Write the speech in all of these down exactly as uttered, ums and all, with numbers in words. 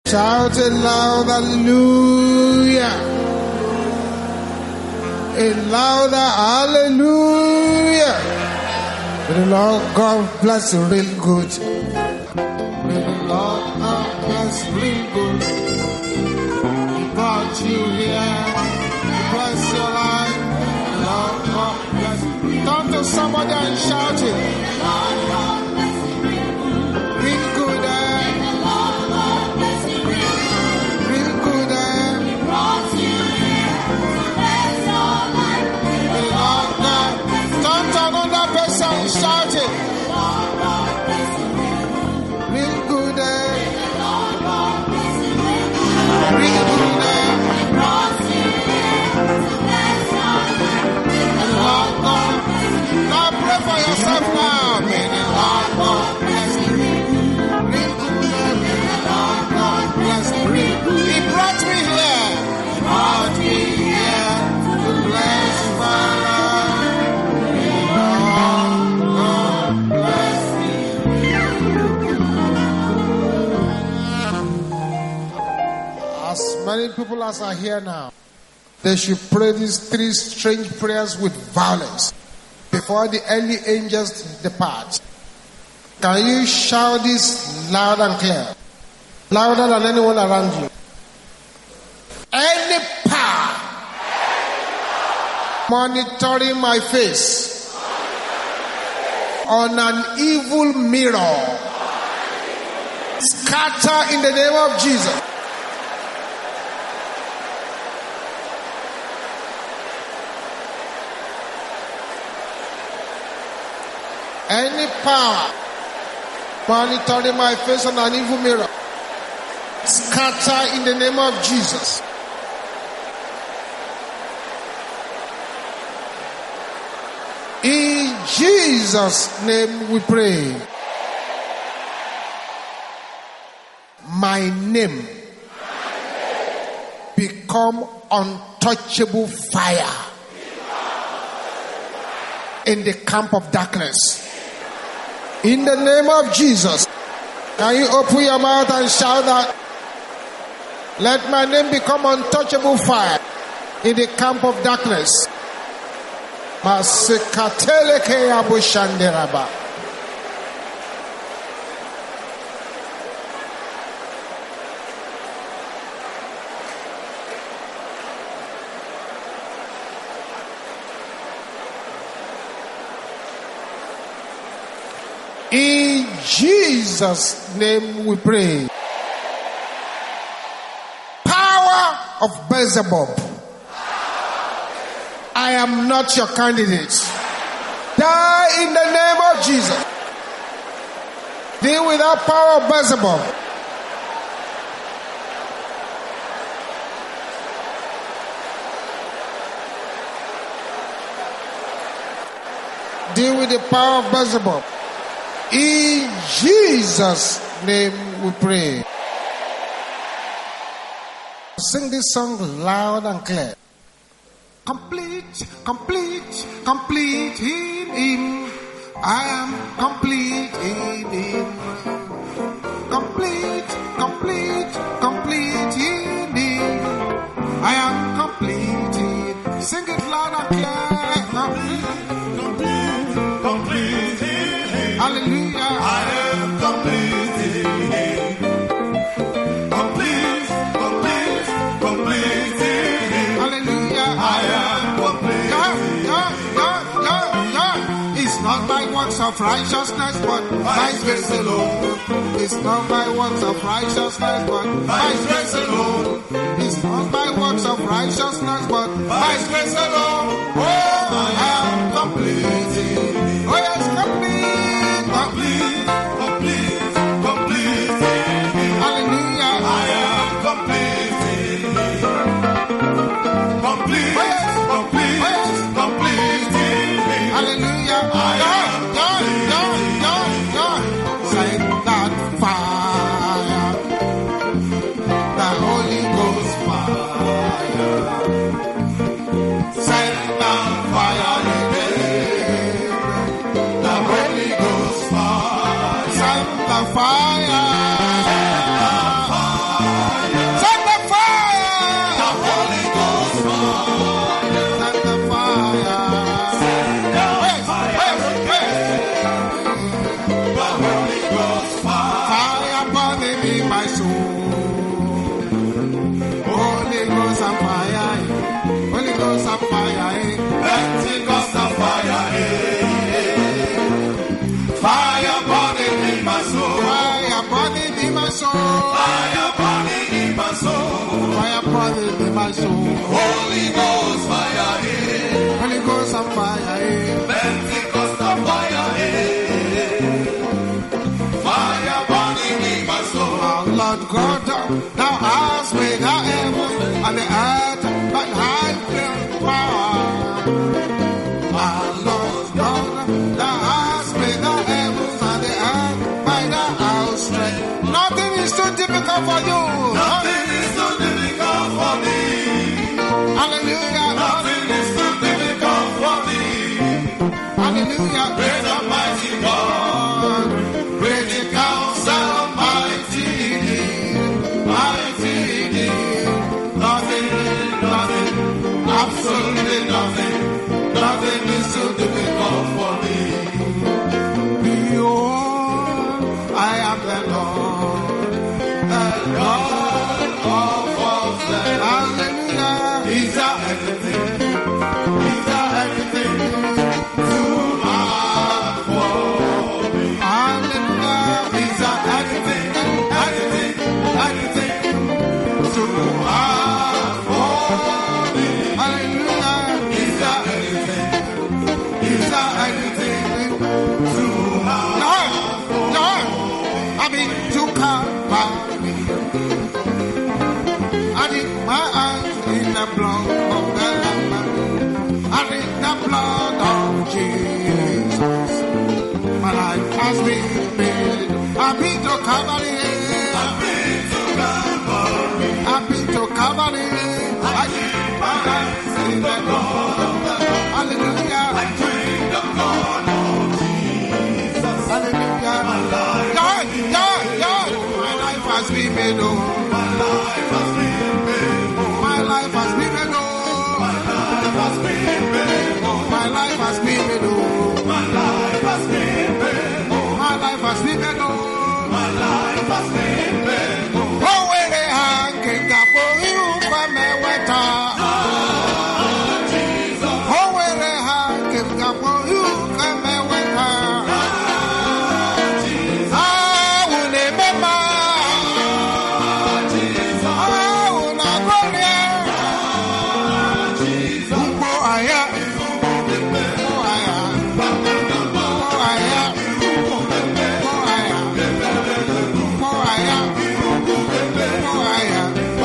Shout it loud, hallelujah. A louder hallelujah. May the Lord God bless you real good. May the Lord God bless you real good. He brought you here. Bless your life. The Lord God bless you. Turn to somebody and shout it. Real good, eh? Real good, eh? The Lord God. Turn to another person and shout it. Real good, eh? Real good, eh? The Lord God. Now pray for yourself now. May the Lord God bless you. Real good, eh? May the Lord God bless you. He brought me here. He brought me here to bless my life. May the Lord God bless you. As many people as are here now, they should pray these three strange prayers with violence before the early angels depart. Can you shout this loud and clear? Louder than anyone around you. Any power monitoring my face on an evil mirror, scatter in the name of Jesus. Any power monitoring my face on an evil mirror, scatter in the name of Jesus. In Jesus' name we pray. My name become untouchable fire in the camp of darkness. In the name of Jesus. Can you open your mouth and shout that? Let my name become untouchable fire in the camp of darkness. Masekateleke abushanderaba. In Jesus' name we pray. Power of Beelzebub, I am not your candidate. Die in the name of Jesus. Deal with that power of Beelzebub. Deal with the power of Beelzebub. In Jesus' name we pray. Sing this song loud and clear. Complete, complete, complete in Him. I am complete in Him. Complete, complete, complete in Him. I am complete in Him. Sing it loud and clear. Complete, complete, complete in Him. Hallelujah. I am complete in Him. Complete, complete, complete in Him. Hallelujah. I am complete. God, God, God, God, God. It's not by works of righteousness, but by grace alone. It's not by works of righteousness, but by grace alone. It's not by works of righteousness, but by grace alone. Oh, I am complete in Him. Oh, yes, complete. Complete, complete, complete in Him. Hallelujah. I am complete in Him. Complete, complete, complete in Him. Hallelujah. I am complete. God, God, God, send that fire, the Holy Ghost fire. Send that pouring in my soul. Holy Ghost fire, eh. Holy Ghost on fire, eh. Pentecost on fire, eh. Fire burning in my soul. Our Lord God, thou hast made the heaven and the earth by thy great power. Our Lord God, thou hast made the heavens and the earth by thy outstretched. Nothing is too difficult for you. Nothing is too difficult for me. Hallelujah. Nothing is too difficult for me. Hallelujah. Great and mighty God. Great in counsel, mighty indeed. Mighty indeed. Nothing, nothing, absolutely nothing. Nothing is too difficult for me. Behold, I am the Lord, the God of all flesh. Hallelujah. Is there anything? Is there anything too hard for me? Hallelujah. Is there anything, anything, anything too hard for me? Hallelujah. Is there anything? Is there anything too hard? Lord, Lord, I've been to Calvary. I did my eyes in the blood of the Lamb. I did the blood of Jesus. My life has been made. I've been to Calvary. I've been to Calvary. I've been to Calvary. I did my eyes in the blood of the Lamb. Hallelujah. I drink the blood of Jesus. Hallelujah. God, God, God. My life has been made. Oh. My life has been made. My life has been made. Oh. My life has been made. My life has been made. Oh. My life has been made. My life has been made. Oh. My life has been made. Oh, where they hang, King of you from me weta. Jesus. Oh, where they hang, King of you from me weta. Jesus. I will remember. Jesus. I will not go there. Jesus. Ubo aya. Ubo aya. Ubo aya. Ubo aya. Ubo aya. Ubo aya.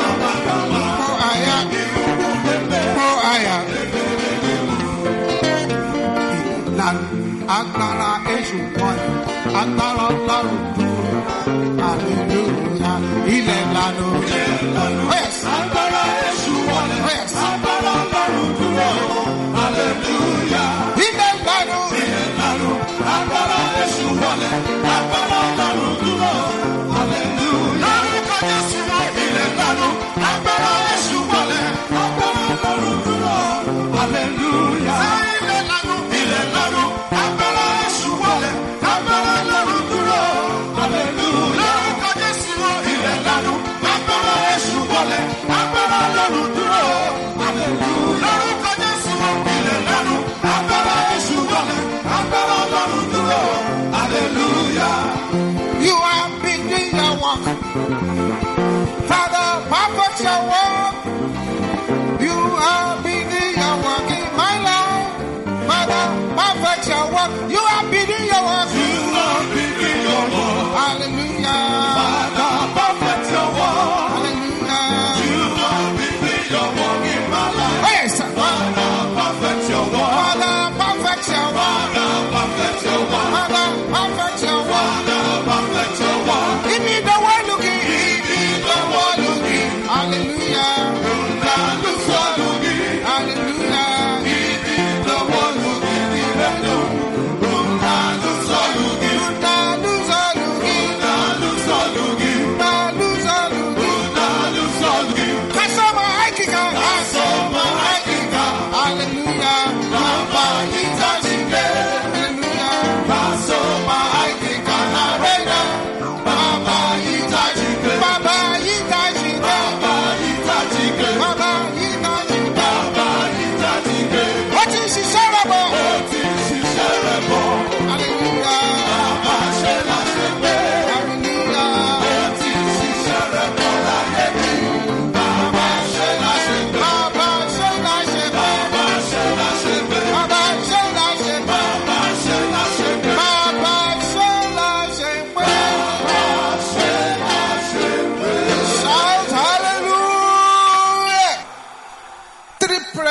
Agbára èṣù wọn, agbára Ọlọ́run dúró, hallelujah, ilẹ̀ lanu. Yes. Agbára èṣù wọlé. Yes. Agbára Ọlọ́run dúró. Hallelujah. Ilẹ̀ lanu. Ilẹ̀ lanu. Agbára èṣù wọlé. Agbára Ọlọ́run dúró. Hallelujah. Lórúkọ Jésù wọ ilẹ̀ lanu. Agbára èṣù wọlé. Agbára Ọlọ́run dúró. Hallelujah. Ilẹ̀ lanu. Ilẹ̀ lanu. Agbára èṣù wọlé. Agbára Ọlọ́run dúró. Hallelujah. Lórúkọ Jésù wọ ilẹ̀ lanu. Agbára èṣù wọlé. Agbára Ọlọ́run dúró. Hallelujah. Lórúkọ Jésù wọ ilẹ̀ lanu. Agbára èṣù wọlé. Agbára Ọlọ́run dúró. Hallelujah. You have been doing your work. Father, perfect your work. You have been doing your work in my life. Father, perfect your work. You have been doing your work. You are bigger your work. Hallelujah. Father, perfect your work. Hallelujah. You are bigger your work in my life. Yes. Father, perfect your work. Father, perfect your work. Father, perfect your work. Father, perfect your work. Father, perfect your work. Give me the word looking. Give me the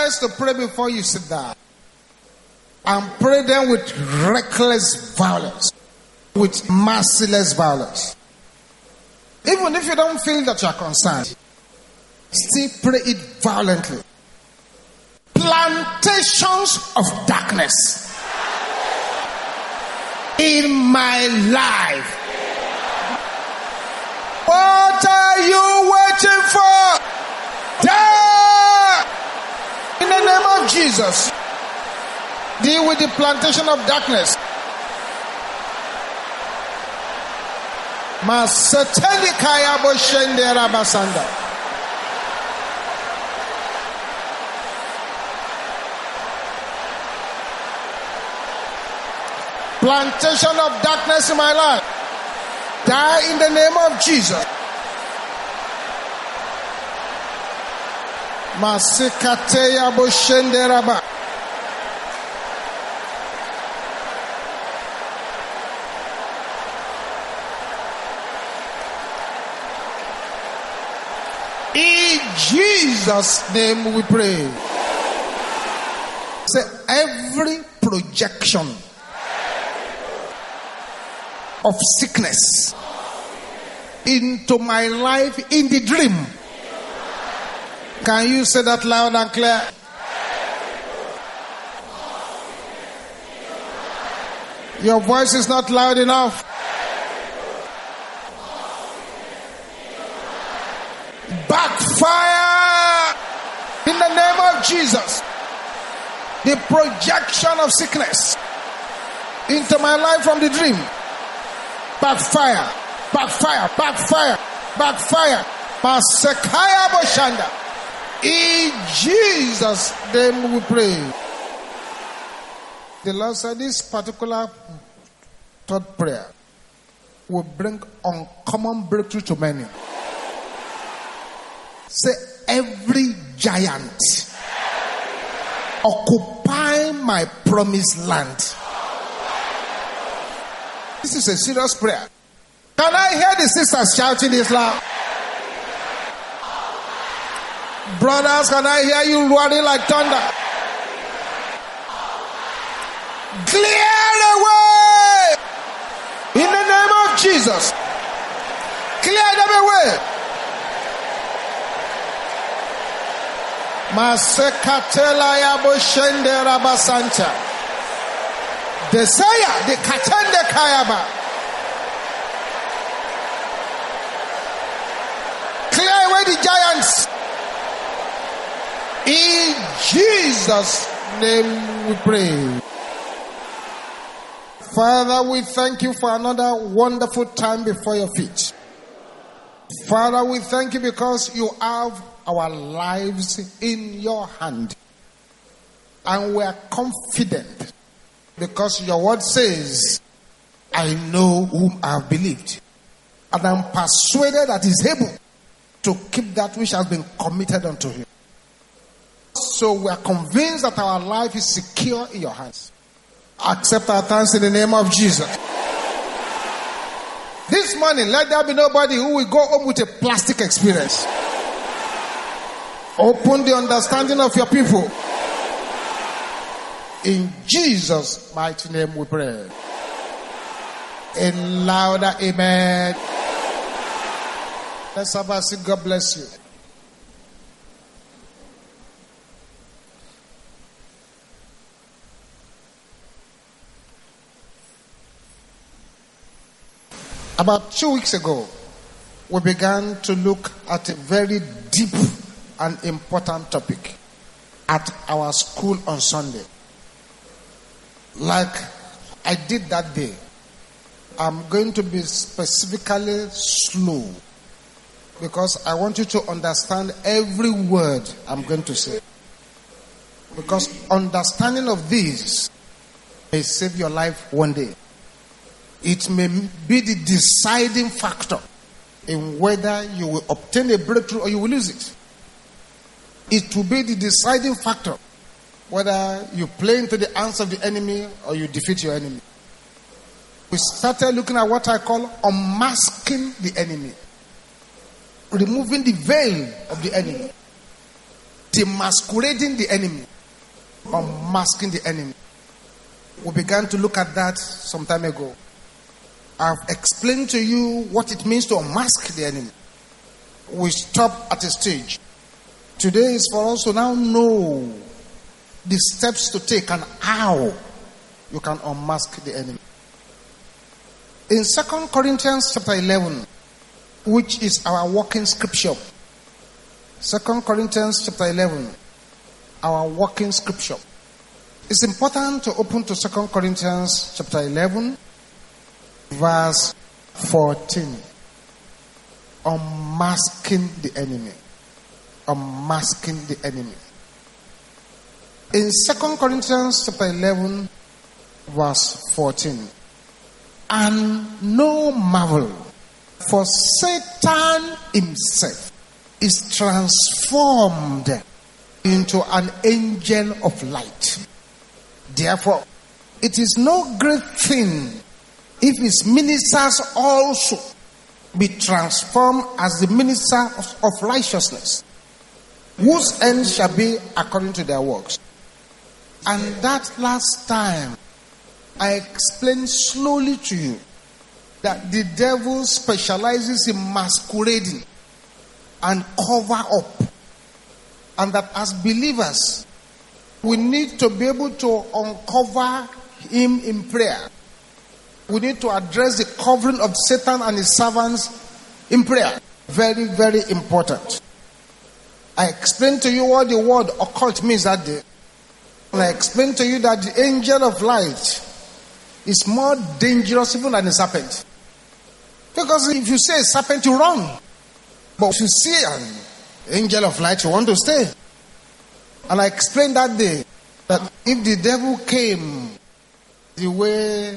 prayers to pray before you sit down. And pray them with reckless violence, with merciless violence. Even if you don't feel that you are concerned, still pray it violently. Plantations of darkness in my life. What are you waiting for? Die! In the name of Jesus. Deal with the plantation of darkness. Maseteli kaya boshende rabasanda. Plantation of darkness in my life. Die in the name of Jesus. Masikateya boshende raba. In Jesus' name we pray. Say every projection of sickness into my life in the dream. Can you say that loud and clear? Your voice is not loud enough. Backfire in the name of Jesus. The projection of sickness into my life from the dream. Backfire, backfire, backfire, backfire. Masekaya boshanda. In Jesus' name we pray. The Lord said this particular third prayer will bring uncommon breakthrough to many. Say every giant occupying my promised land. This is a serious prayer. Can I hear the sisters shouting this loud? Brothers, can I hear you roaring like thunder? Clear the way in the name of Jesus. Clear them away. Masekatela ya boshende rabasanta. Desaya de katende kayaba. Clear away the giants. In Jesus' name we pray. Father, we thank you for another wonderful time before your feet. Father, we thank you because you have our lives in your hand. And we are confident because your word says, I know whom I have believed. And I'm persuaded that he is able to keep that which has been committed unto him. So we are convinced that our life is secure in your hands. Accept our thanks in the name of Jesus. This morning, let there be nobody who will go home with a plastic experience. Open the understanding of your people. In Jesus' mighty name we pray. A louder amen. Let's have a seat. God bless you. About two weeks ago, we began to look at a very deep and important topic at our school on Sunday. Like I did that day, I'm going to be specifically slow because I want you to understand every word I'm going to say. Because understanding of this may save your life one day. It may be the deciding factor in whether you will obtain a breakthrough or you will lose it. It will be the deciding factor whether you play into the hands of the enemy or you defeat your enemy. We started looking at what I call unmasking the enemy. Removing the veil of the enemy. demasquerading the enemy, or masking the enemy. We began to look at that some time ago. I've explained to you what it means to unmask the enemy. We stop at a stage. Today is for us to now know the steps to take and how you can unmask the enemy. In Second Corinthians chapter eleven, which is our working scripture. Second Corinthians chapter eleven, our working scripture. It's important to open to Second Corinthians chapter eleven, verse fourteen. Unmasking the enemy. Unmasking the enemy. In Second Corinthians chapter eleven, verse fourteen. And no marvel, for Satan himself is transformed into an angel of light. Therefore, it is no great thing if his ministers also be transformed as the minister of, of righteousness, whose end shall be according to their works. And that last time, I explained slowly to you that the devil specializes in masquerading and cover up. And that as believers, we need to be able to uncover him in prayer. We need to address the covering of Satan and his servants in prayer. Very, very important. I explained to you what the word occult means that day. And I explained to you that the angel of light is more dangerous even than a serpent. Because if you say a serpent, you run. But if you see an angel of light, you want to stay. And I explained that day that if the devil came the way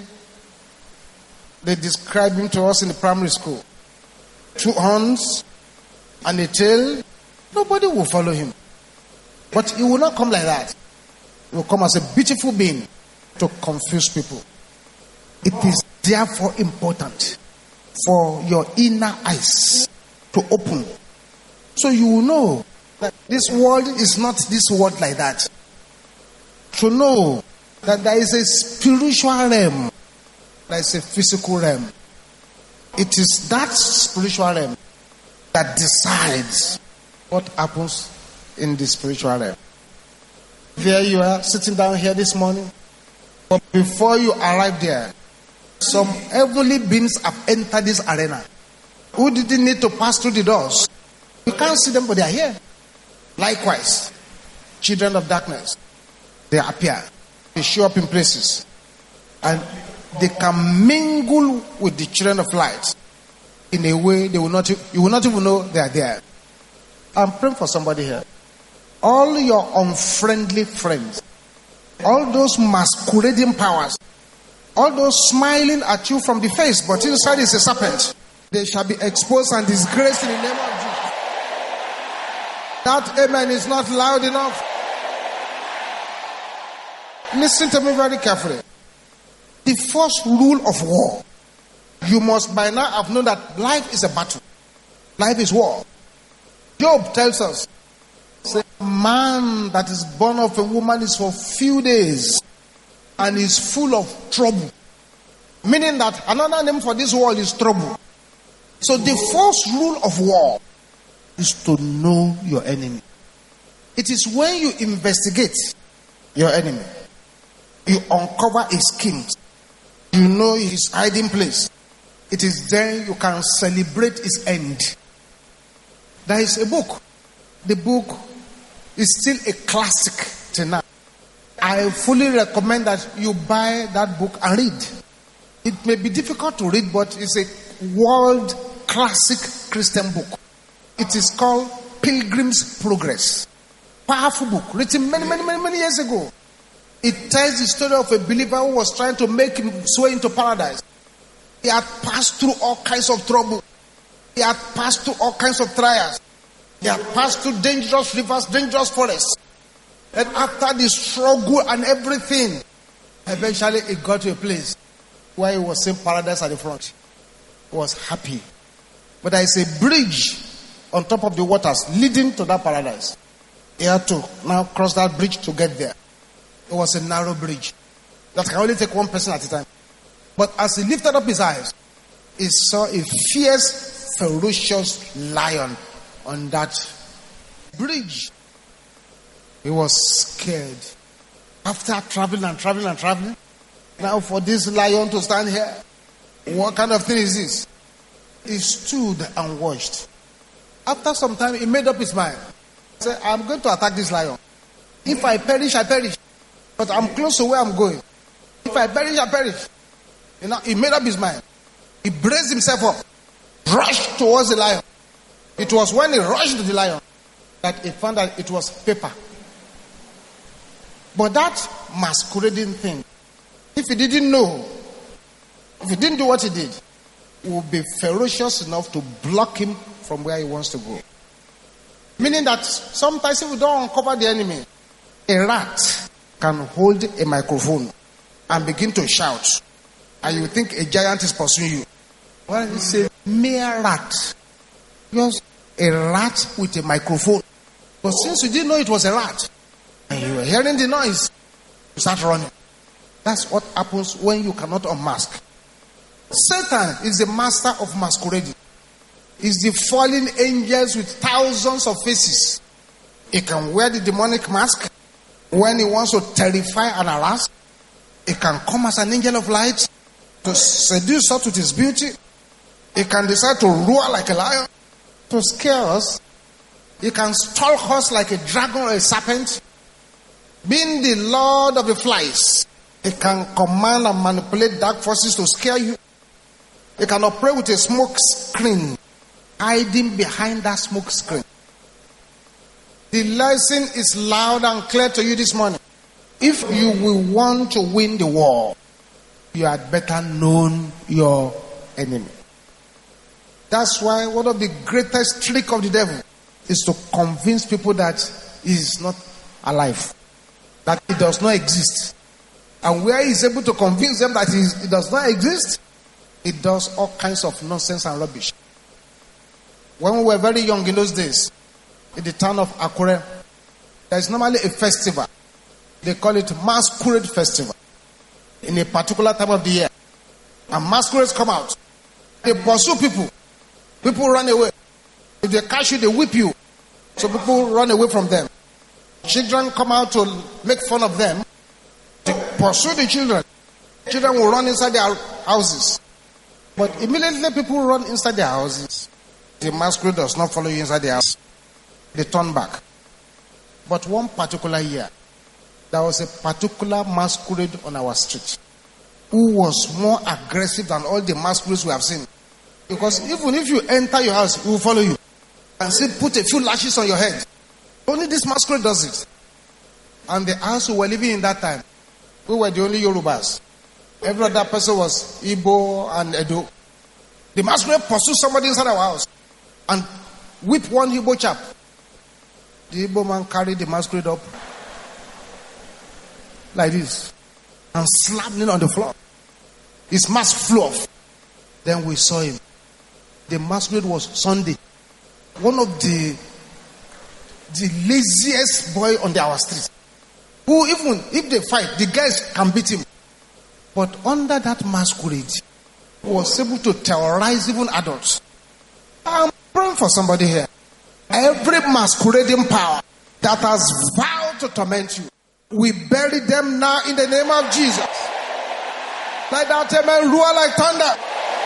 they described him to us in the primary school, two horns and a tail, nobody will follow him. But he will not come like that. He will come as a beautiful being to confuse people. It is therefore important for your inner eyes to open, so you will know that this world is not this world like that. To know that there is a spiritual realm, there is a physical realm. It is that spiritual realm that decides what happens in the spiritual realm. There you are sitting down here this morning, but before you arrive there, some heavenly beings have entered this arena who didn't need to pass through the doors. You can't see them, but they are here. Likewise, children of darkness, they appear. They show up in places. And they can mingle with the children of light in a way they will not, you will not even know they are there. I'm praying for somebody here. All your unfriendly friends, all those masquerading powers, all those smiling at you from the face, but inside is a serpent, they shall be exposed and disgraced in the name of Jesus. That amen is not loud enough. Listen to me very carefully. The first rule of war, you must by now have known that life is a battle. Life is war. Job tells us, say, man that is born of a woman is for few days and is full of trouble. Meaning that another name for this world is trouble. So the first rule of war is to know your enemy. It is when you investigate your enemy, you uncover his schemes, you know his hiding place. It is then you can celebrate his end. There is a book. The book is still a classic till now. I fully recommend that you buy that book and read. It may be difficult to read, but it's a world classic Christian book. It is called Pilgrim's Progress. Powerful book, written many, many, many, many years ago. It tells the story of a believer who was trying to make his way into paradise. He had passed through all kinds of trouble. He had passed through all kinds of trials. He had passed through dangerous rivers, dangerous forests. And after the struggle and everything, eventually he got to a place where he was seeing paradise at the front. He was happy. But there is a bridge on top of the waters leading to that paradise. He had to now cross that bridge to get there. It was a narrow bridge that can only take one person at a time. But as he lifted up his eyes, he saw a fierce, ferocious lion on that bridge. He was scared. After traveling and traveling and traveling, now for this lion to stand here, what kind of thing is this? He stood and watched. After some time, he made up his mind. He said, I'm going to attack this lion. If I perish, I perish. But I'm close to where I'm going. If I perish, I perish. You know, he made up his mind. He braced himself up, rushed towards the lion. It was when he rushed to the lion that he found that it was paper. But that masquerading thing, if he didn't know, if he didn't do what he did, it would be ferocious enough to block him from where he wants to go. Meaning that sometimes if we don't uncover the enemy, a rat can hold a microphone and begin to shout, and you think a giant is pursuing you. Well, it's a mere rat. Just a rat with a microphone. But since you didn't know it was a rat, and you were hearing the noise, you start running. That's what happens when you cannot unmask. Satan is the master of masquerading. He's the fallen angels with thousands of faces. He can wear the demonic mask when he wants to terrify and harass. He can come as an angel of light to seduce us with his beauty. He can decide to roar like a lion to scare us. He can stalk us like a dragon or a serpent. Being the Lord of the flies, he can command and manipulate dark forces to scare you. He can operate with a smoke screen, hiding behind that smoke screen. The lesson is loud and clear to you this morning. If you will want to win the war, you had better know your enemy. That's why one of the greatest tricks of the devil is to convince people that he is not alive, that he does not exist. And where he is able to convince them that he, is, he does not exist, he does all kinds of nonsense and rubbish. When we were very young in those days, in the town of Akure, there is normally a festival. They call it Masquerade Festival. In a particular time of the year. And masquerades come out. They pursue people. People run away. If they catch you, they whip you. So people run away from them. Children come out to make fun of them. They pursue the children. Children will run inside their houses. But immediately people run inside their houses. The masquerade does not follow you inside the house. They turn back. But one particular year, there was a particular masquerade on our street who was more aggressive than all the masquerades we have seen. Because even if you enter your house, he will follow you and say, put a few lashes on your head. Only this masquerade does it. And the house we were living in that time, we were the only Yorubas. Every other person was Igbo and Edo. The masquerade pursued somebody inside our house and whipped one Igbo chap. The Igbo man carried the masquerade up like this and slapped him on the floor. His mask flew off. Then we saw him. The masquerade was Sunday. One of the the laziest boy on the, our street. Who even if they fight, the guys can beat him. But under that masquerade, he was able to terrorize even adults. I'm praying for somebody here. Every masquerading power that has vowed to torment you, we bury them now in the name of Jesus. Like that amen, roar like thunder.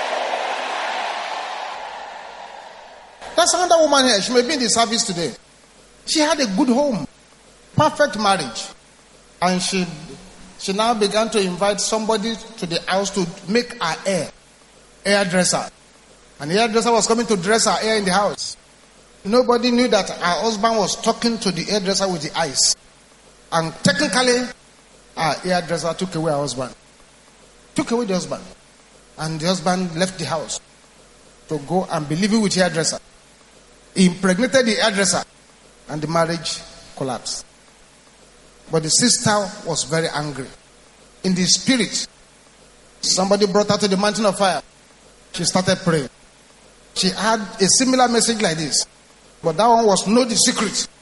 There's another woman here. She may be in the service today. She had a good home, perfect marriage, and she she now began to invite somebody to the house to make her hair, hairdresser. And the hairdresser was coming to dress her hair in the house. Nobody knew that her husband was talking to the hairdresser with the eyes. And technically, her hairdresser took away her husband. Took away the husband. And the husband left the house to go and be living with the hairdresser. He impregnated the hairdresser. And the marriage collapsed. But the sister was very angry. In the spirit, somebody brought her to the mountain of fire. She started praying. She had a similar message like this. But that one was know the secret.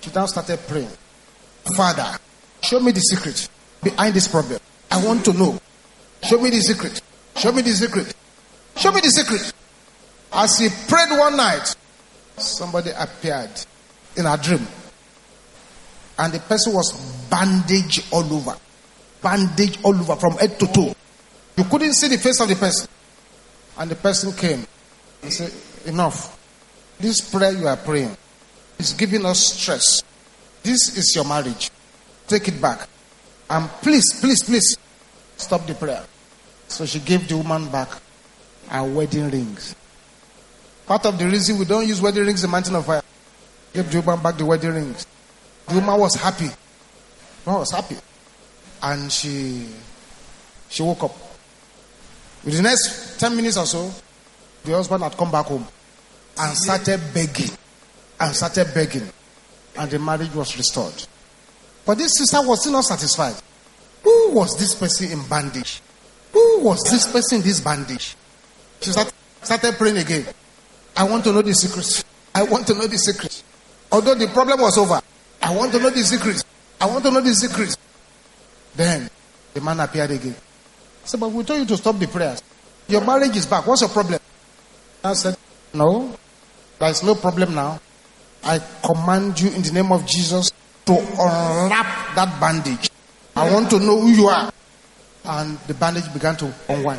She now started praying. Father, show me the secret behind this problem. I want to know. Show me the secret. Show me the secret. Show me the secret. As he prayed one night, somebody appeared in her dream. And the person was bandaged all over. Bandaged all over from head to toe. You couldn't see the face of the person. And the person came and said, enough. This prayer you are praying is giving us stress. This is your marriage. Take it back. And please, please, please, stop the prayer. So she gave the woman back her wedding rings. Part of the reason we don't use wedding rings in the mountain of fire. Gave the woman back the wedding rings. The woman was happy. The woman was happy. And she she woke up. Within the next ten minutes or so, the husband had come back home and started begging. And started begging. And the marriage was restored. But this sister was still not satisfied. Who was this person in bandage? Who was this person in this bandage? She started, started praying again. I want to know the secret. I want to know the secret. Although the problem was over, I want to know the secret. I want to know the secret. Then the man appeared again. I said, but we told you to stop the prayers. Your marriage is back. What's your problem? I said, no, there is no problem now. I command you in the name of Jesus to unwrap that bandage. I want to know who you are. And the bandage began to unwind.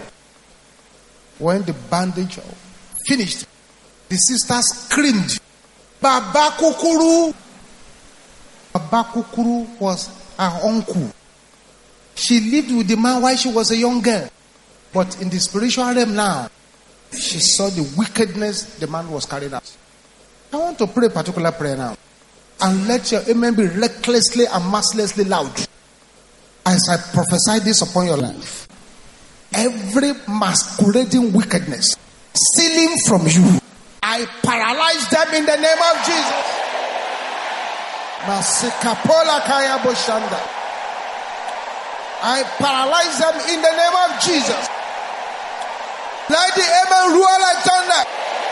When the bandage finished, the sister screamed, Baba Kukuru. Baba Kukuru was her uncle. She lived with the man while she was a young girl. But in the spiritual realm now, she saw the wickedness the man was carrying out. I want to pray a particular prayer now. And let your amen be recklessly and mercilessly loud. As I prophesy this upon your life. Every masquerading wickedness stealing from you, I paralyze them in the name of Jesus. I paralyze them in the name of Jesus. Let the amen roar like thunder.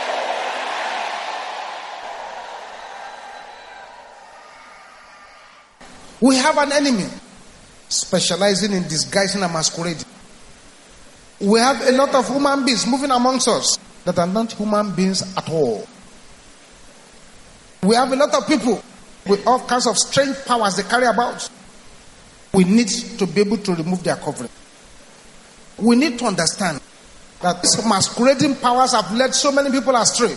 We have an enemy specializing in disguising and masquerading. We have a lot of human beings moving amongst us that are not human beings at all. We have a lot of people with all kinds of strange powers they carry about. We need to be able to remove their covering. We need to understand that these masquerading powers have led so many people astray.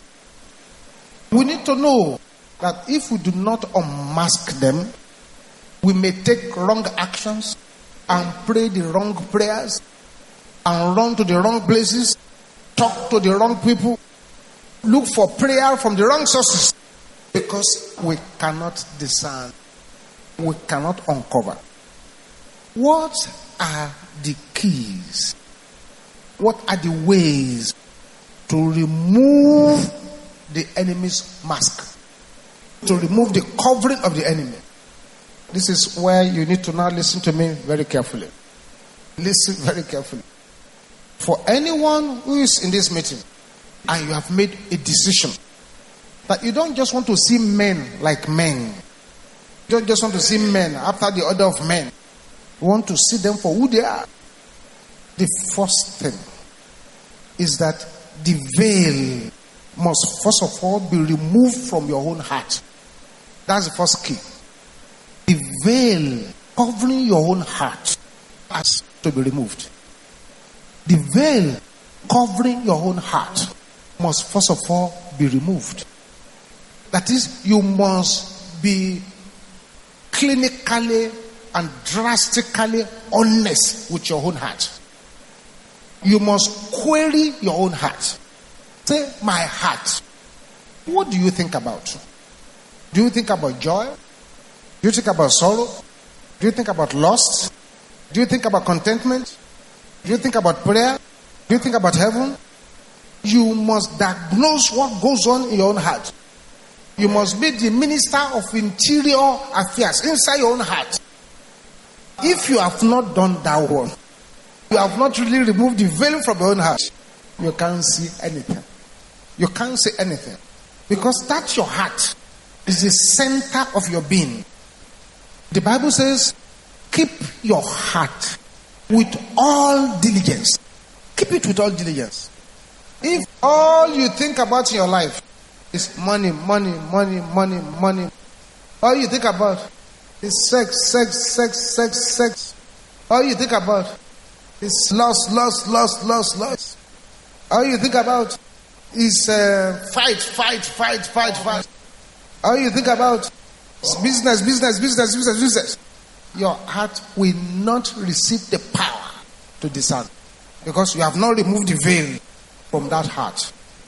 We need to know that if we do not unmask them, we may take wrong actions and pray the wrong prayers and run to the wrong places, talk to the wrong people, look for prayer from the wrong sources because we cannot discern, we cannot uncover. What are the keys? What are the ways to remove the enemy's mask? To remove the covering of the enemy? This is where you need to now listen to me very carefully. Listen very carefully. For anyone who is in this meeting and you have made a decision that you don't just want to see men like men. You don't just want to see men after the order of men. You want to see them for who they are. The first thing is that the veil must first of all be removed from your own heart. That's the first key. The veil covering your own heart has to be removed. The veil covering your own heart must first of all be removed. That is, you must be clinically and drastically honest with your own heart. You must query your own heart. Say, my heart, what do you think about? Do you think about joy? Do you think about sorrow? Do you think about lust? Do you think about contentment? Do you think about prayer? Do you think about heaven? You must diagnose what goes on in your own heart. You must be the minister of interior affairs inside your own heart. If you have not done that one, you have not really removed the veil from your own heart, you can't see anything. You can't see anything. Because that's your heart. It's the center of your being. The Bible says, keep your heart with all diligence. Keep it with all diligence. If all you think about in your life is money, money, money, money, money, all you think about is sex, sex, sex, sex, sex, all you think about is loss, loss, loss, loss, loss, all you think about is uh, fight, fight, fight, fight, fight, all you think about is business, business, business, business, business, your heart will not receive the power to discern, because you have not removed the veil from that heart.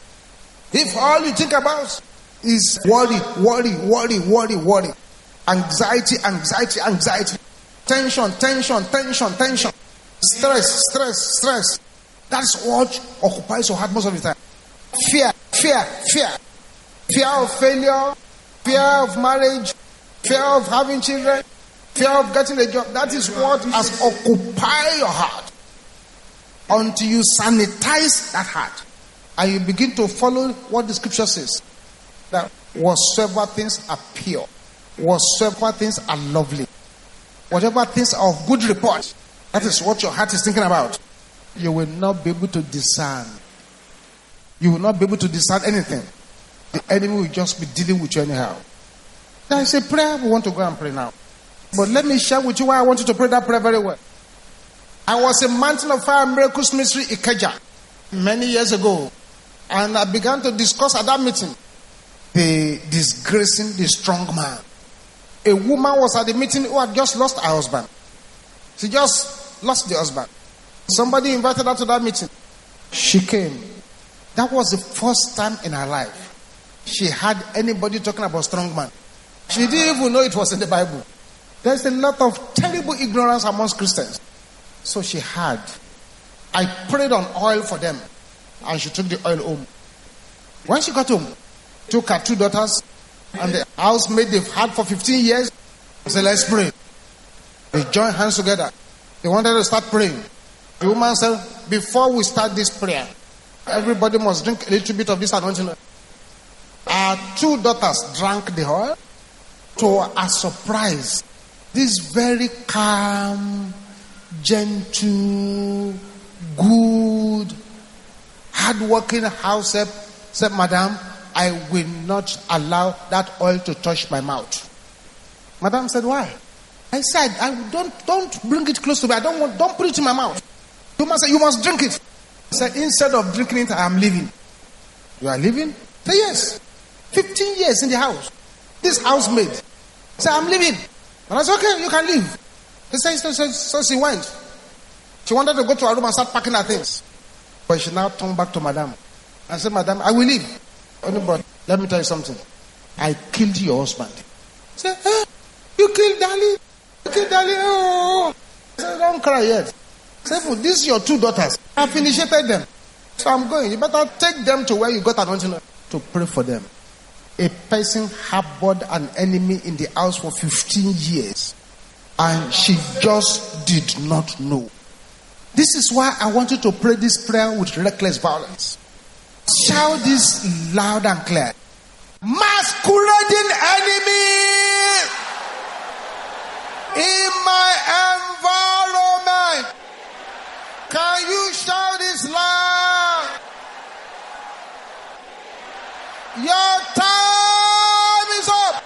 If all you think about is worry, worry, worry, worry, worry, anxiety, anxiety, anxiety, tension, tension, tension, tension, stress, stress, stress, that's what occupies your heart most of the time. Fear, fear, fear, fear of failure, fear of marriage, fear of having children, fear of getting a job. That is what has occupied your heart. Until you sanitize that heart and you begin to follow what the scripture says, that whatsoever things are pure, whatsoever things are lovely, whatever things are of good report, that is what your heart is thinking about. You will not be able to discern. You will not be able to discern anything. The enemy will just be dealing with you anyhow. There is a prayer we want to go and pray now. But let me share with you why I want you to pray that prayer very well. I was in Mountain of Fire Miracles Ministry, Ikeja, many years ago. And I began to discuss at that meeting the disgracing the strong man. A woman was at the meeting who had just lost her husband. She just lost the husband. Somebody invited her to that meeting. She came. That was the first time in her life she had anybody talking about strong man. She didn't even know it was in the Bible. There's a lot of terrible ignorance amongst Christians. So she had. I prayed on oil for them. And she took the oil home. When she got home, took her two daughters and the housemaid they've had for fifteen years. I said, let's pray. They joined hands together. They wanted to start praying. The woman said, before we start this prayer, everybody must drink a little bit of this anointing. Our two daughters drank the oil. To our surprise, this very calm, gentle, good, hard-working house help said, Madam, I will not allow that oil to touch my mouth. Madam said, why? I said, I don't don't bring it close to me. I don't want, don't put it in my mouth. You must say, you must drink it. I said, instead of drinking it, I am leaving. You are leaving? Say yes. Fifteen years in the house. This housemaid said, I'm leaving. And I said, okay, you can leave. He said, so, so, so she went. She wanted to go to her room and start packing her things. But she now turned back to Madam. I said, Madam, I will leave. Only but let me tell you something. I killed your husband. She said, eh, you killed Dali? You killed Dali? Oh. I said, don't cry yet. I said, well, these are your two daughters. I've initiated them. So I'm going. You better take them to where you got anointing to pray for them. A person harbored an enemy in the house for fifteen years. And she just did not know. This is why I want you to pray this prayer with reckless violence. Shout this loud and clear. Masquerading enemy in my environment. Can you shout this loud? Your time is up.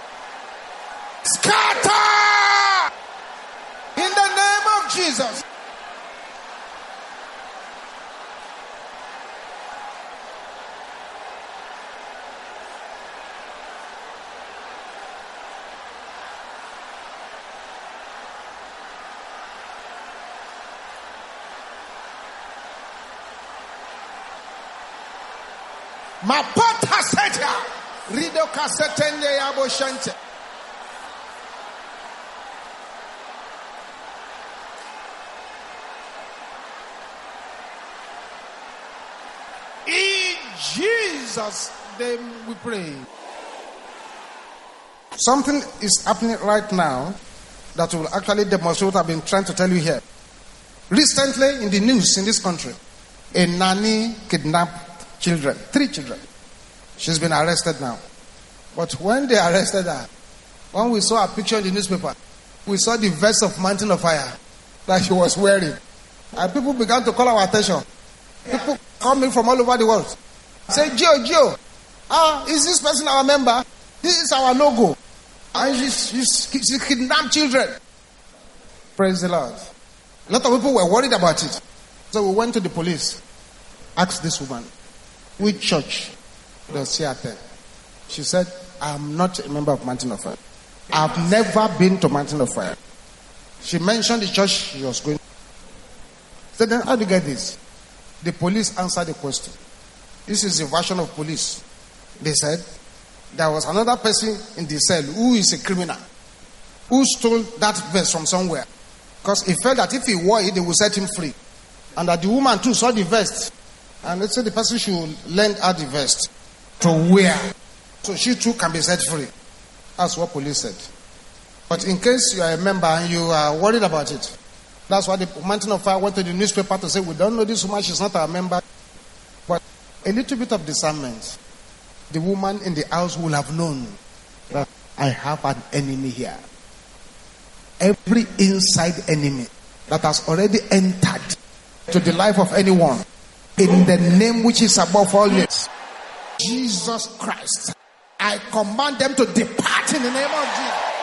Scatter in the name of Jesus. Mapota seta rido kasetende yabo shante. In Jesus' name we pray. Something is happening right now that will actually demonstrate what I've been trying to tell you here. Recently in the news in this country, a nanny kidnapped children, three children. She's been arrested now. But when they arrested her, when we saw her picture in the newspaper, we saw the vest of Mountain of Fire that she was wearing. And people began to call our attention. People coming from all over the world. Say, Gio, Gio, ah, is this person our member? This is our logo. And she's, she's, she kidnapped children. Praise the Lord. A lot of people were worried about it. So we went to the police. Asked this woman, which church does she attend? She said, I'm not a member of Mountain of Fire. I've never been to Mountain of Fire. She mentioned the church she was going to. So then, how do you get this? The police answered the question. This is a version of police. They said, there was another person in the cell who is a criminal, who stole that vest from somewhere. Because he felt that if he wore it, they would set him free. And that the woman too saw the vest. And let's say the person should lend her the vest to wear. So she too can be set free. That's what police said. But in case you are a member and you are worried about it, that's why the Mountain of Fire went to the newspaper to say, we don't know this woman, she's not our member. But a little bit of discernment, the woman in the house will have known that I have an enemy here. Every inside enemy that has already entered to the life of anyone, in the name which is above all names, Jesus Christ, I command them to depart in the name of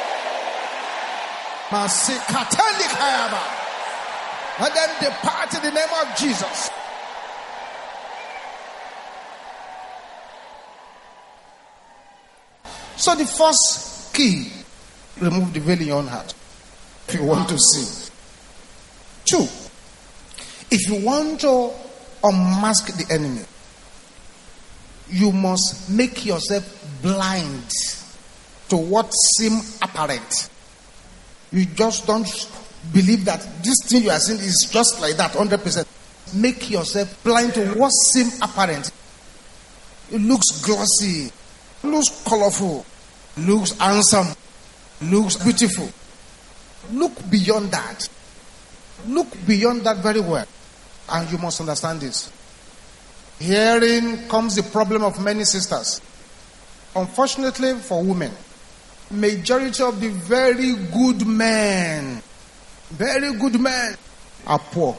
Jesus. Let them depart in the name of Jesus. So the first key, remove the veil in your own heart. If you want to see. Two, if you want to unmask the enemy, you must make yourself blind to what seems apparent. You just don't believe that this thing you are seeing is just like that, one hundred percent. Make yourself blind to what seems apparent. It looks glossy, looks colorful, looks handsome, looks beautiful. Look beyond that. Look beyond that very well. And you must understand this. Herein comes the problem of many sisters. Unfortunately for women, majority of the very good men, very good men are poor.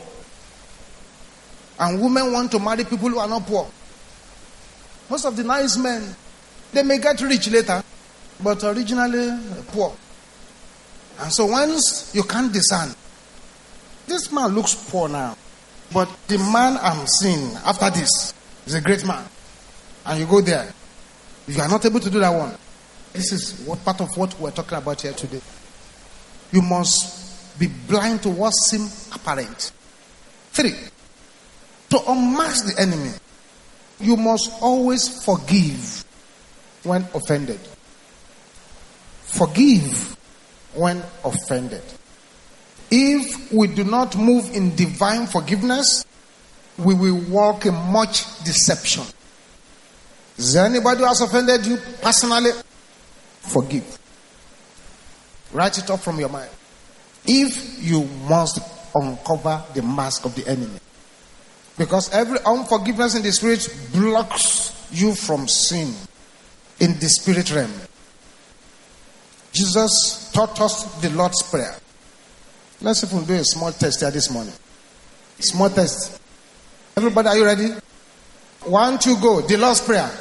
And women want to marry people who are not poor. Most of the nice men, they may get rich later, but originally poor. And so once you can't discern, this man looks poor now, but the man I'm seeing after this is a great man. And you go there, you are not able to do that one. This is what part of what we're talking about here today. You must be blind to what seems apparent. Three, to unmask the enemy, you must always forgive when offended. Forgive when offended. If we do not move in divine forgiveness, we will walk in much deception. Is there anybody who has offended you personally? Forgive. Write it up from your mind. If you must uncover the mask of the enemy. Because every unforgiveness in the spirit blocks you from sin in the spirit realm. Jesus taught us the Lord's Prayer. Let's see if we do a small test here this morning. Small test. Everybody, are you ready? One, two, go. The Lord's Prayer.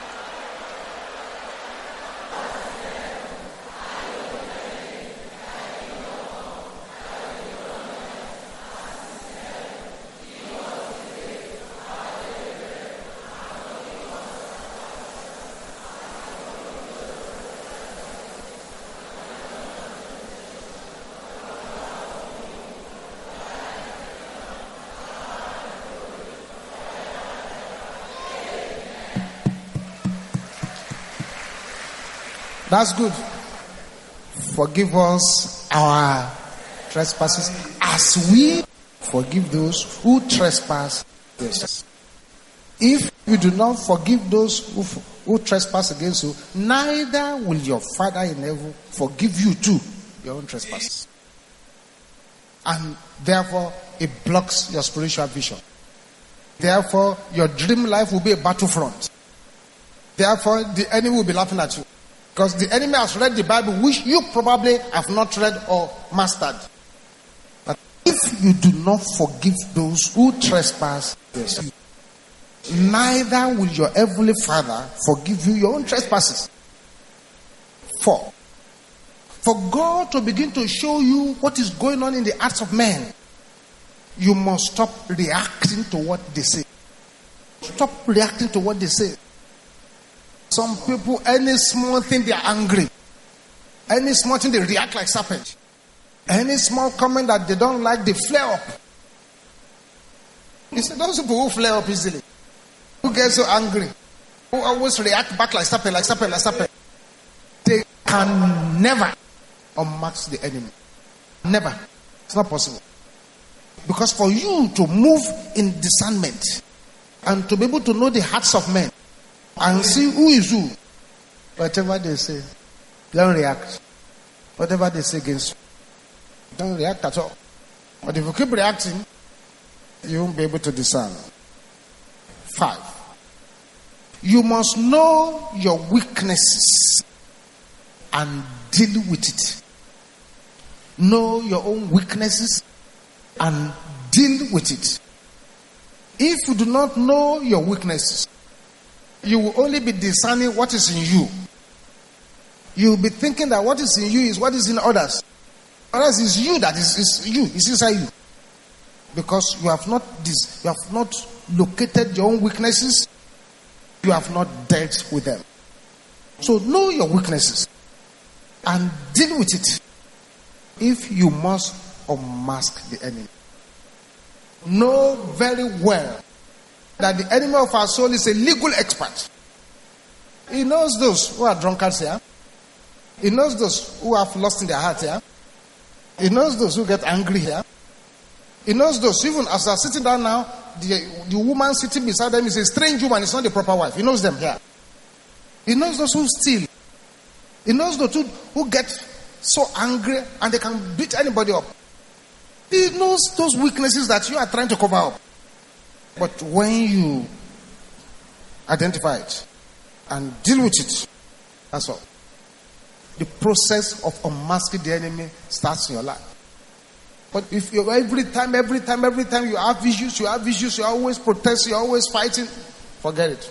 That's good. Forgive us our trespasses as we forgive those who trespass against us. If you do not forgive those who, who trespass against you, neither will your Father in heaven forgive you too your own trespasses. And therefore, it blocks your spiritual vision. Therefore, your dream life will be a battlefront. Therefore, the enemy will be laughing at you. Because the enemy has read the Bible, which you probably have not read or mastered. But if you do not forgive those who trespass against you, neither will your heavenly Father forgive you your own trespasses. Four. For God to begin to show you what is going on in the hearts of men, you must stop reacting to what they say. Stop reacting to what they say. Some people, any small thing, they are angry. Any small thing, they react like serpent. Any small comment that they don't like, they flare up. You see, those people who flare up easily, who get so angry, who always react back like serpent, like serpent, like serpent, they can never unmask the enemy. Never. It's not possible. Because for you to move in discernment and to be able to know the hearts of men and see who is who, whatever they say, don't react. Whatever they say against you, don't react at all. But if you keep reacting, you won't be able to discern. Five. You must know your weaknesses and deal with it. Know your own weaknesses and deal with it. If you do not know your weaknesses, you will only be discerning what is in you. You will be thinking that what is in you is what is in others. Others is you that is, is you, is inside you. Because you have not this, you have not located your own weaknesses, you have not dealt with them. So know your weaknesses and deal with it. If you must unmask the enemy, know very well that the enemy of our soul is a legal expert. He knows those who are drunkards here. He knows those who have lust in their heart here. He knows those who get angry here. He knows those, even as they are sitting down now, the, the woman sitting beside them is a strange woman, it's not the proper wife. He knows them here. He knows those who steal. He knows those who, who get so angry and they can beat anybody up. He knows those weaknesses that you are trying to cover up. But when you identify it and deal with it, that's all. The process of unmasking the enemy starts in your life. But if you every time, every time, every time you have issues, you have issues, you always protest, you're always fighting, forget it.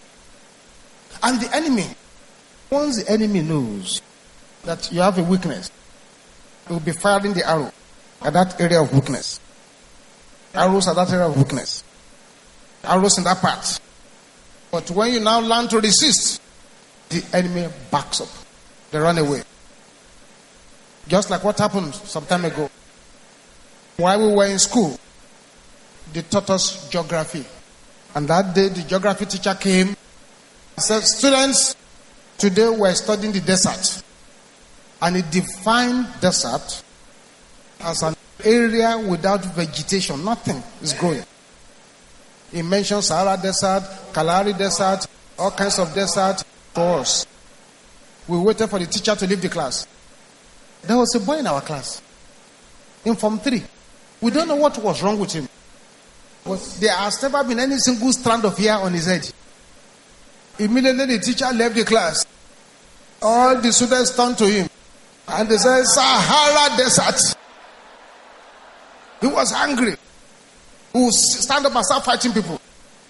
And the enemy, once the enemy knows that you have a weakness, he will be firing the arrow at that area of weakness. Arrows at that area of weakness. Arrows in that part. But when you now learn to resist, the enemy backs up. They run away. Just like what happened some time ago. While we were in school, they taught us geography. And that day, the geography teacher came and said, students, today we're studying the desert. And he defined desert as an area without vegetation. Nothing is growing. He mentioned Sahara Desert, Kalahari Desert, all kinds of desert for us. We waited for the teacher to leave the class. There was a boy in our class, in Form three. We don't know what was wrong with him. But there has never been any single strand of hair on his head. Immediately the teacher left the class. All the students turned to him. And they said, Sahara Desert. He was angry. He would stand up and start fighting people.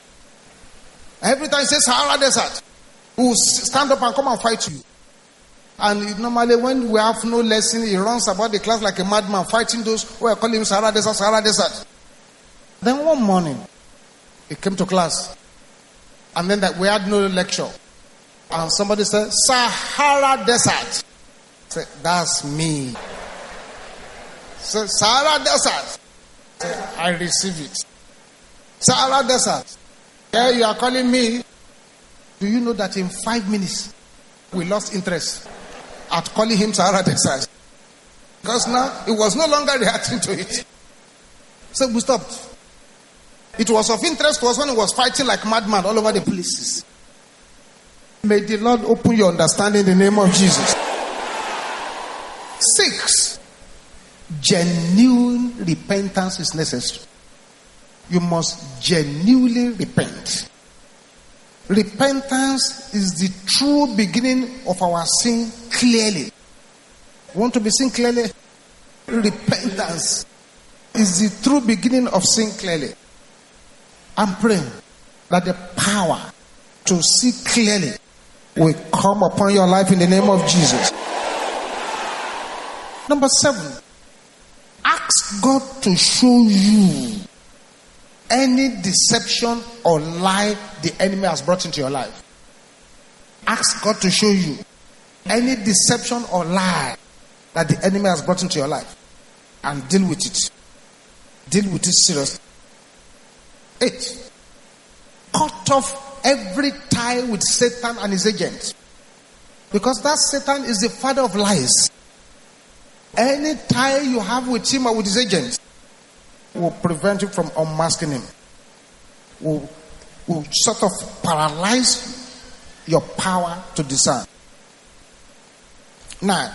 Every time he says Sahara Desert, he would stand up and come and fight you. And normally when we have no lesson, he runs about the class like a madman, fighting those who are calling him Sahara Desert, Sahara Desert. Then one morning, he came to class. And then that we had no lecture. And somebody said, Sahara Desert. I said, that's me. So Sahara Desert. I said, I receive it. Sahara Desert. Yeah, you are calling me. Do you know that in five minutes, we lost interest at calling him Sahara Desert? Because now, it was no longer reacting to it. So we stopped. It was of interest to us when he was fighting like madman all over the places. May the Lord open your understanding in the name of Jesus. Six, genuine repentance is necessary. You must genuinely repent. Repentance is the true beginning of our sin clearly. Want to be seen clearly? Repentance is the true beginning of sin clearly. I'm praying that the power to see clearly will come upon your life in the name of Jesus. Number seven, ask God to show you any deception or lie the enemy has brought into your life. Ask God to show you any deception or lie that the enemy has brought into your life and deal with it. Deal with it seriously. Eight, cut off every tie with Satan and his agents, because that Satan is the father of lies. Any tie you have with him or with his agents will prevent you from unmasking him, will, will sort of paralyze your power to discern. Nine,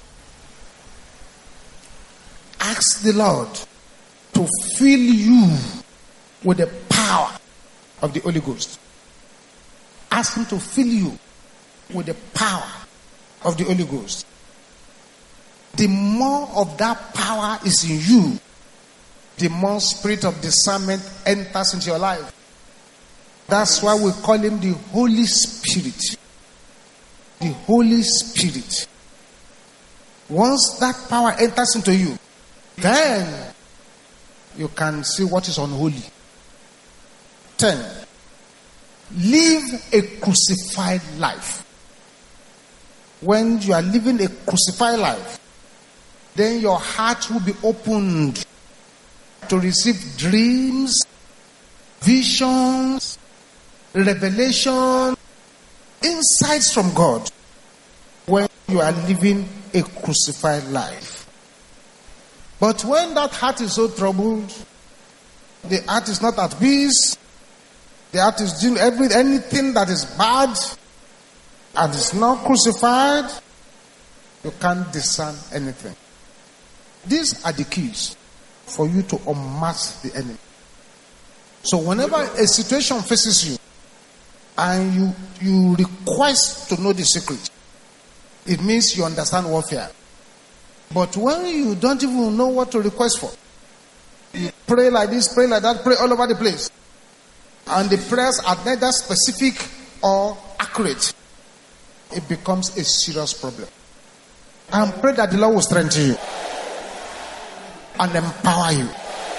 ask the Lord to fill you with the power of the Holy Ghost. Ask him to fill you with the power of the Holy Ghost. The more of that power is in you, the more spirit of discernment enters into your life. That's why we call him the Holy Spirit. The Holy Spirit. Once that power enters into you, then you can see what is unholy. Ten. Live a crucified life. When you are living a crucified life, then your heart will be opened to receive dreams, visions, revelation, insights from God when you are living a crucified life. But when that heart is so troubled, the heart is not at peace, the heart is doing every, anything that is bad and is not crucified, you can't discern anything. These are the keys for you to unmask the enemy. So whenever a situation faces you and you, you request to know the secret, it means you understand warfare. But when you don't even know what to request for, you pray like this, pray like that, pray all over the place, and the prayers are neither specific or accurate, it becomes a serious problem. And pray that the Lord will strengthen you and empower you.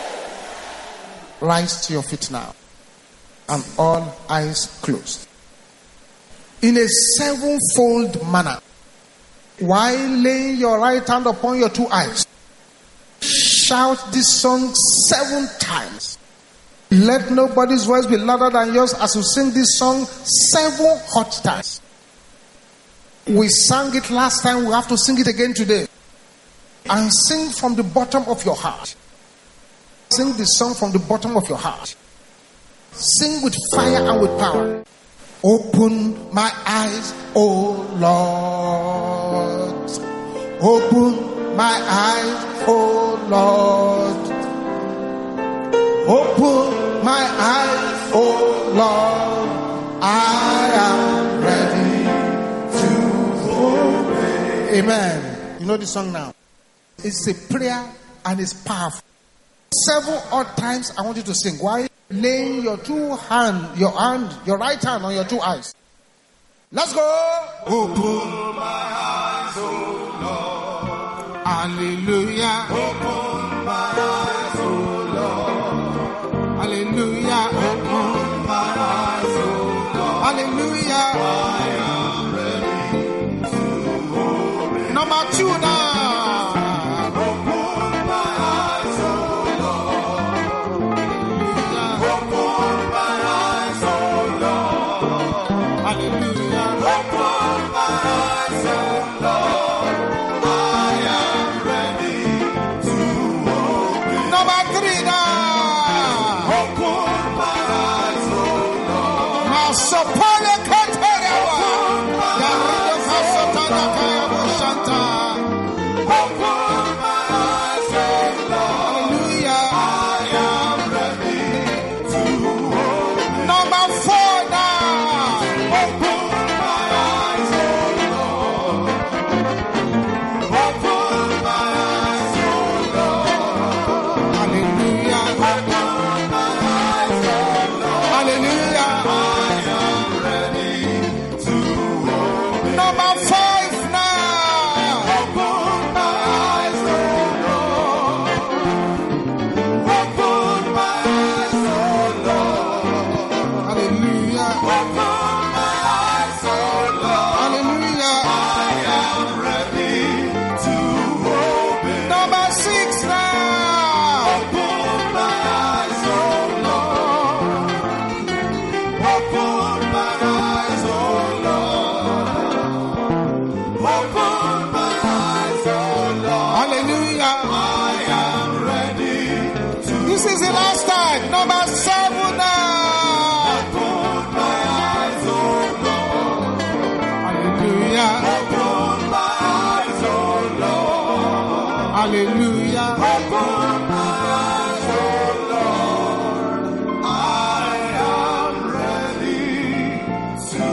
Rise to your feet now, and all eyes closed. In a sevenfold manner, while laying your right hand upon your two eyes, shout this song seven times. Let nobody's voice be louder than yours as you sing this song seven hot times. We sang it last time, we have to sing it again today. And sing from the bottom of your heart. Sing the song from the bottom of your heart. Sing with fire and with power. Open my eyes, oh Lord. Open my eyes, oh Lord. Open my eyes, oh Lord. I am ready to obey. Amen. You know the song now. It's a prayer and it's powerful. Several odd times I want you to sing. Why? Laying your two hand, your hand, your right hand on your two eyes. Let's go. Open my eyes, oh Lord. Hallelujah. Open my eyes, oh Lord. Hallelujah. Open my eyes, oh Lord. Hallelujah. I am ready to obey. Number two now. is the last time. Number seven now. Open my eyes, oh Lord. Hallelujah. Open my eyes, oh Lord. Hallelujah. Open my eyes, oh Lord. I am ready to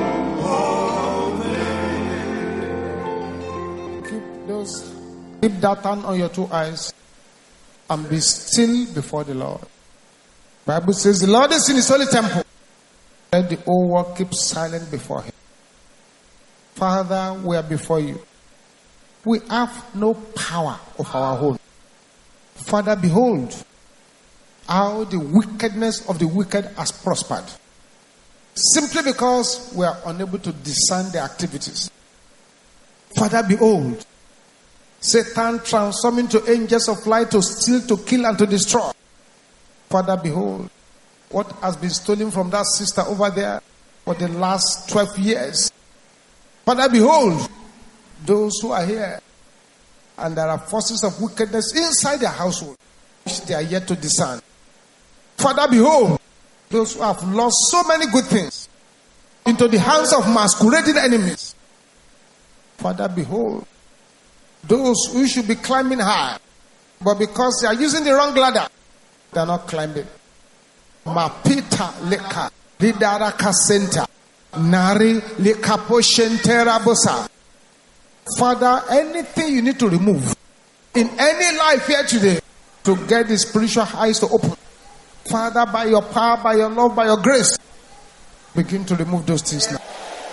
obey. Keep those, keep that hand on your two eyes and be still before the Lord. Bible says the Lord is in his holy temple. Let the whole world keep silent before him. Father, we are before you. We have no power of our own. Father, behold how the wickedness of the wicked has prospered. Simply because we are unable to discern their activities. Father, behold, Satan transformed into angels of light to steal, to kill, and to destroy. Father, behold, what has been stolen from that sister over there for the last twelve years. Father, behold, those who are here, and there are forces of wickedness inside their household, which they are yet to discern. Father, behold, those who have lost so many good things into the hands of masquerading enemies. Father, behold, those who should be climbing high, but because they are using the wrong ladder, they are not climbing. Mapita leka lidaraka center nari lekapo shentera bosa. Father, anything you need to remove in any life here today to get the spiritual eyes to open, Father, by your power, by your love, by your grace, begin to remove those things now.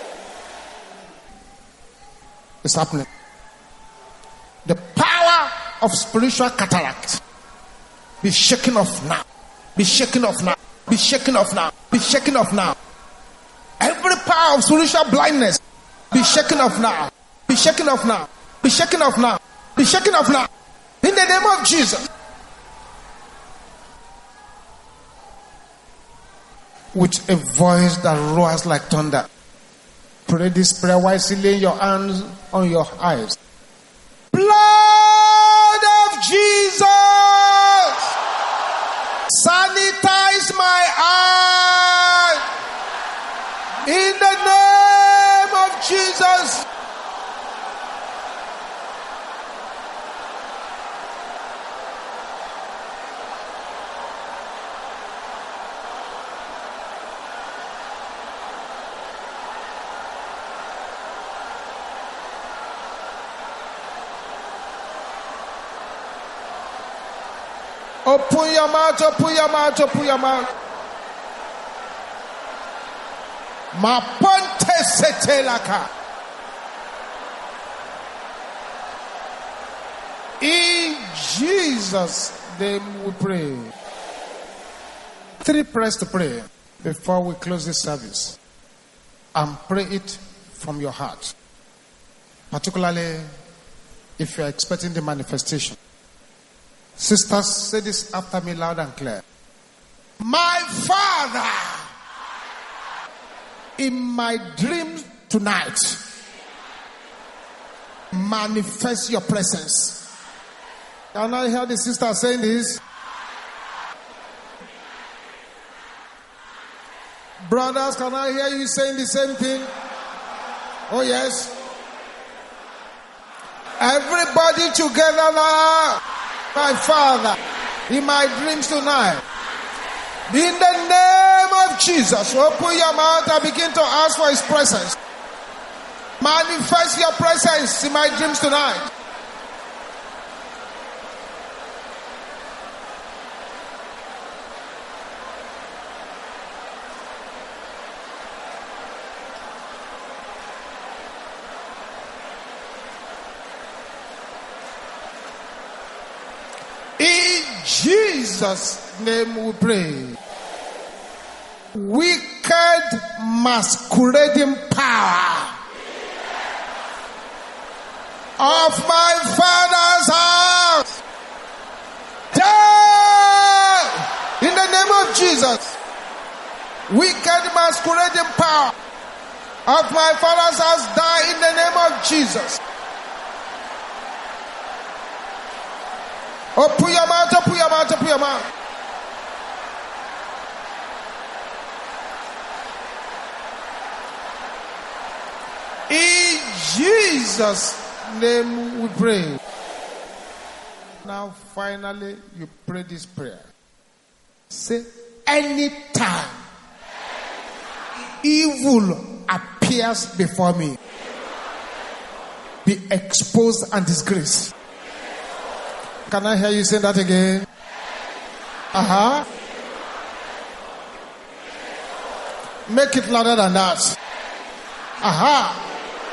It's happening. The power of spiritual cataract be shaken off now. Be shaken off now. Be shaken off now. Be shaken off now. Every power of spiritual blindness be shaken off now. Be shaken off now. Be shaken off now. Be shaken off now. In the name of Jesus. With a voice that roars like thunder, pray this prayer while laying your hands on your eyes. Blood of Jesus, sanitize my eyes. In the name of Jesus. Open your mouth, open your mouth, open your mouth. Ma ponte setelaka. In Jesus' name we pray. Three prayers to pray before we close this service. And pray it from your heart. Particularly if you are expecting the manifestation. Sisters, say this after me loud and clear. My Father, in my dream tonight, manifest your presence. Can I hear the sister saying this? Brothers, can I hear you saying the same thing? Oh yes. Everybody together now. My Father, in my dreams tonight, in the name of Jesus, open your mouth and begin to ask for his presence. Manifest your presence in my dreams tonight. Jesus' name we pray. Wicked masquerading power of my Father's house, die in the name of Jesus. Wicked masquerading power of my Father's house, die in the name of Jesus. Open your mouth, open your mouth, open your mouth. In Jesus' name we pray. Now finally you pray this prayer. Say, anytime evil appears before me, be exposed and disgraced. Can I hear you say that again? Uh-huh. Make it louder than that. Aha.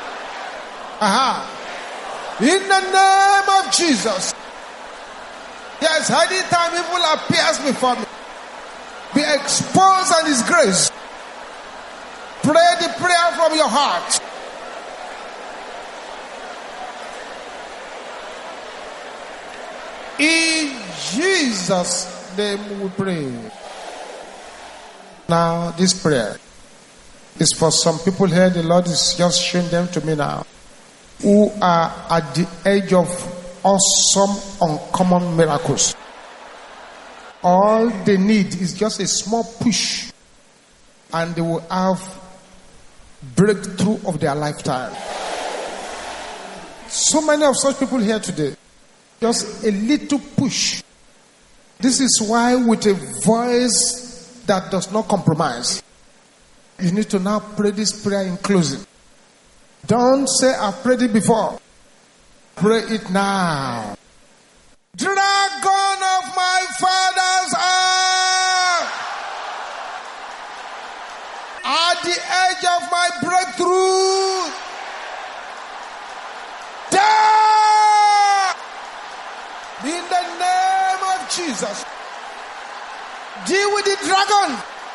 Aha. In the name of Jesus. Yes, anytime evil appears before me, be exposed and disgraced. Pray the prayer from your heart. In Jesus' name we pray. Now, this prayer is for some people here. The Lord is just showing them to me now, who are at the edge of awesome, uncommon miracles. All they need is just a small push, and they will have breakthrough of their lifetime. So many of such people here today, just a little push. This is why, with a voice that does not compromise, you need to now pray this prayer in closing. Don't say, I've prayed it before. Pray it now. Dragon of my father's house, at the edge of my breakthrough, die in the name of Jesus. Deal with the dragon.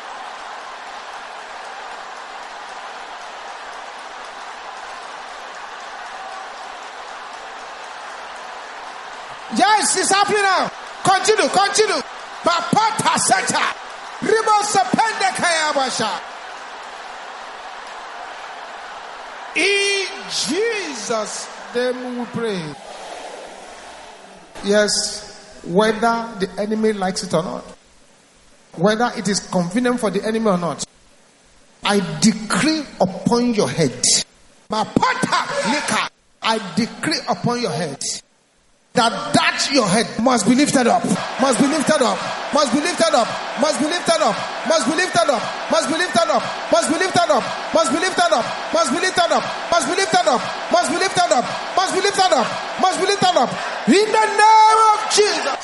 Yes, it's happening now. Continue, continue. Bapata seta. Rimosa pende kayabasha. In Jesus' name we pray. Yes, whether the enemy likes it or not, whether it is convenient for the enemy or not, I decree upon your head. Bapata lika. I decree upon your head that that your head must be lifted up, must be lifted up, must be lifted up, must be lifted up, must be lifted up, must be lifted up, must be lifted up, must be lifted up, must be lifted up, must be lifted up, must be lifted up, must be lifted up, must be lifted up, in the name of Jesus.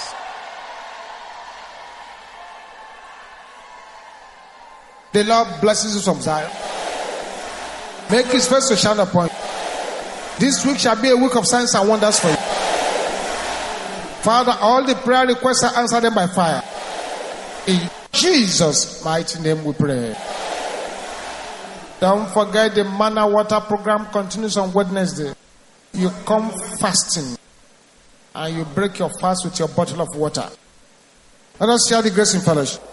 The Lord blesses you from Zion. Make his face to shine upon you. This week shall be a week of signs and wonders for you. Father, all the prayer requests are answered them by fire. In Jesus' mighty name we pray. Don't forget the manna water program continues on Wednesday. You come fasting and you break your fast with your bottle of water. Let us share the grace in fellowship.